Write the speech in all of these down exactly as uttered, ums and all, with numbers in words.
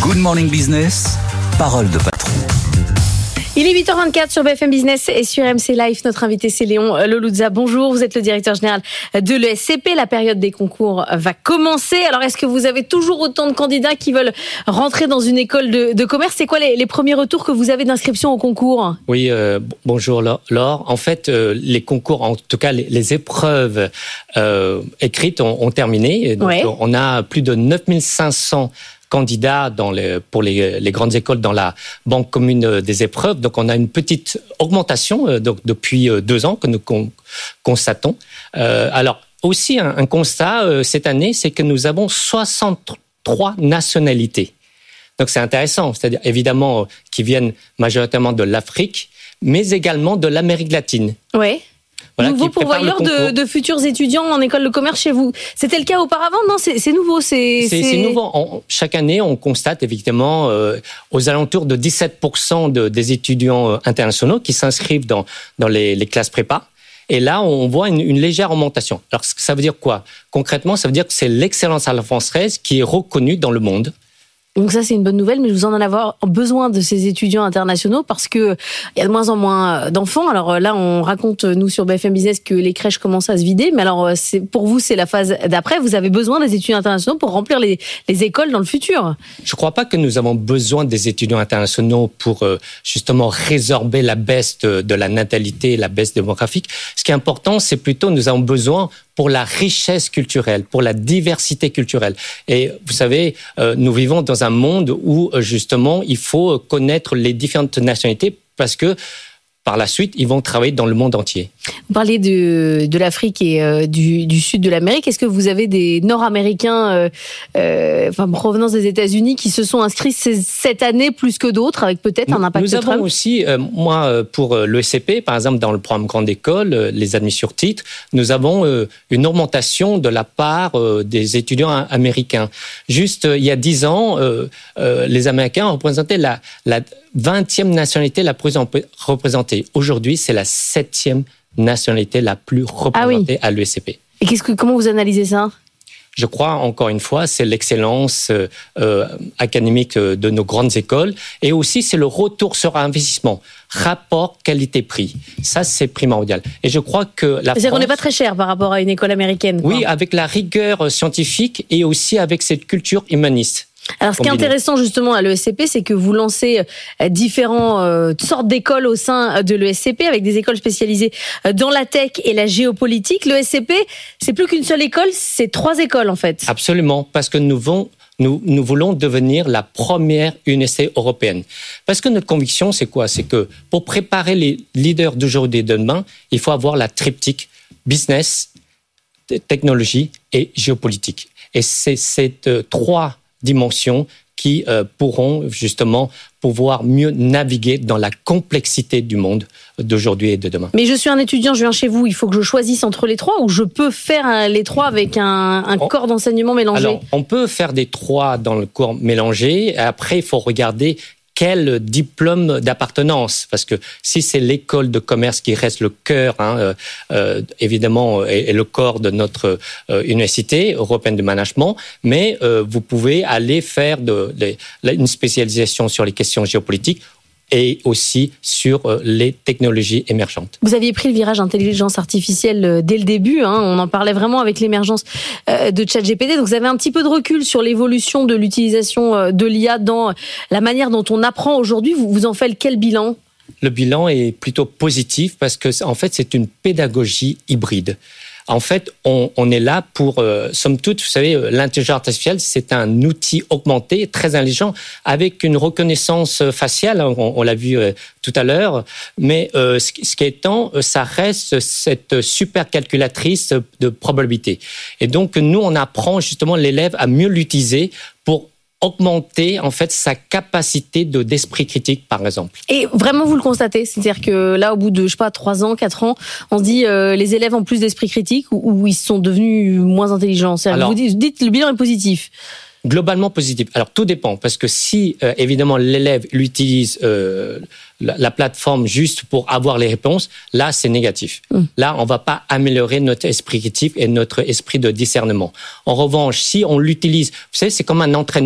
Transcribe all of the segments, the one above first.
Good Morning Business, parole de patron. Il est huit heures vingt-quatre sur B F M Business et sur M C Live. Notre invité, c'est Léon Lelouzza. Bonjour, vous êtes le directeur général de l'E S C P. La période des concours va commencer. Alors, est-ce que vous avez toujours autant de candidats qui veulent rentrer dans une école de, de commerce? C'est quoi les, les premiers retours que vous avez d'inscription au concours? Oui, euh, bonjour Laure. En fait, euh, les concours, en tout cas les, les épreuves euh, écrites ont, ont terminé. Donc, ouais. On a plus de neuf mille cinq cents candidats dans les, pour les, les grandes écoles dans la banque commune des épreuves. Donc, on a une petite augmentation euh, donc, depuis deux ans que nous con, constatons. Euh, alors, aussi, un, un constat euh, cette année, c'est que nous avons soixante-trois nationalités. Donc, c'est intéressant. C'est-à-dire, évidemment, euh, qui viennent majoritairement de l'Afrique, mais également de l'Amérique latine. Oui. Voilà, nouveau pourvoyeur de, de futurs étudiants en école de commerce chez vous. C'était le cas auparavant? Non, c'est, c'est nouveau. C'est, c'est, c'est... c'est nouveau. On, chaque année, on constate évidemment euh, aux alentours de dix-sept pour cent de, des étudiants euh, internationaux qui s'inscrivent dans, dans les, les classes prépa. Et là, on voit une, une légère augmentation. Alors, ça veut dire quoi? Concrètement, ça veut dire que c'est l'excellence à la française qui est reconnue dans le monde. Donc ça, c'est une bonne nouvelle, mais vous en avez besoin de ces étudiants internationaux parce que il y a de moins en moins d'enfants. Alors là, on raconte, nous, sur B F M Business, que les crèches commencent à se vider. Mais alors, c'est, pour vous, c'est la phase d'après. Vous avez besoin des étudiants internationaux pour remplir les, les écoles dans le futur. Je ne crois pas que nous avons besoin des étudiants internationaux pour justement résorber la baisse de, de la natalité, la baisse démographique. Ce qui est important, c'est plutôt nous avons besoin pour la richesse culturelle, pour la diversité culturelle. Et vous savez, euh, nous vivons dans un monde où, justement, il faut connaître les différentes nationalités parce que, par la suite, ils vont travailler dans le monde entier. Vous parlez de, de l'Afrique et euh, du, du sud de l'Amérique. Est-ce que vous avez des Nord-Américains, euh, euh, enfin, provenance des États-Unis, qui se sont inscrits cette année plus que d'autres, avec peut-être un impact Nous avons Trump? aussi, euh, moi, pour l'E S C P, par exemple, dans le programme Grande École, euh, les admis sur titre, nous avons euh, une augmentation de la part euh, des étudiants américains. Juste euh, il y a dix ans, euh, euh, les Américains représentaient la, la vingtième nationalité la plus représentée. Aujourd'hui, c'est la septième nationalité la plus représentée ah oui. à l'E S C P. Et qu'est-ce que, comment vous analysez ça? Je crois, encore une fois, c'est l'excellence euh, académique de nos grandes écoles et aussi c'est le retour sur investissement, rapport qualité-prix. Ça, c'est primordial. Et je crois que la C'est-à-dire qu'on n'est pas très cher par rapport à une école américaine. Quoi. Oui, avec la rigueur scientifique et aussi avec cette culture humaniste. Alors, ce qui est intéressant justement à l'E S C P, c'est que vous lancez différentes euh, sortes d'écoles au sein de l'E S C P, avec des écoles spécialisées dans la tech et la géopolitique. L'E S C P, c'est plus qu'une seule école, c'est trois écoles en fait. Absolument, parce que nous voulons, nous, nous voulons devenir la première université européenne. Parce que notre conviction, c'est quoi? C'est que pour préparer les leaders d'aujourd'hui et de demain, il faut avoir la triptyque business, technologie et géopolitique. Et c'est ces euh, trois dimensions qui euh, pourront justement pouvoir mieux naviguer dans la complexité du monde d'aujourd'hui et de demain. Mais je suis un étudiant, je viens chez vous, il faut que je choisisse entre les trois ou je peux faire un, les trois avec un, un on, corps d'enseignement mélangé? Alors, on peut faire des trois dans le corps mélangé. Après, il faut regarder quel diplôme d'appartenance, parce que si c'est l'école de commerce qui reste le cœur, hein, euh, euh, évidemment, et, et le corps de notre euh, université européenne de management, mais euh, vous pouvez aller faire de, de, une spécialisation sur les questions géopolitiques et aussi sur les technologies émergentes. Vous aviez pris le virage intelligence artificielle dès le début, hein, on en parlait vraiment avec l'émergence de ChatGPT, donc vous avez un petit peu de recul sur l'évolution de l'utilisation de l'I A dans la manière dont on apprend aujourd'hui. Vous, vous en faites quel bilan? Le bilan est plutôt positif parce que, en fait, c'est une pédagogie hybride. En fait, on, on est là pour, euh, somme toute, vous savez, l'intelligence artificielle, c'est un outil augmenté, très intelligent, avec une reconnaissance faciale, on, on l'a vu euh, tout à l'heure, mais euh, ce, ce qui est étant, ça reste cette super calculatrice de probabilité. Et donc, nous, on apprend justement l'élève à mieux l'utiliser pour augmenter en fait sa capacité de d'esprit critique, par exemple. Et vraiment, vous le constatez, c'est-à-dire que là, au bout de je sais pas trois ans, quatre ans, on se dit euh, les élèves ont plus d'esprit critique ou, ou ils sont devenus moins intelligents. Alors, vous dites, dites le bilan est positif. Globalement positif. Alors tout dépend, parce que si euh, évidemment l'élève l'utilise euh, la, la plateforme juste pour avoir les réponses, là c'est négatif. Mmh. Là on va pas améliorer notre esprit critique et notre esprit de discernement. En revanche, si on l'utilise, vous savez, c'est comme un entraînement.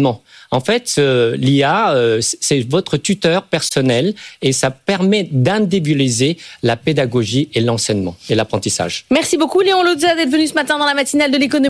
En fait, euh, l'I A, euh, c'est votre tuteur personnel et ça permet d'individualiser la pédagogie et l'enseignement et l'apprentissage. Merci beaucoup Léon Louzza d'être venu ce matin dans la matinale de l'économie.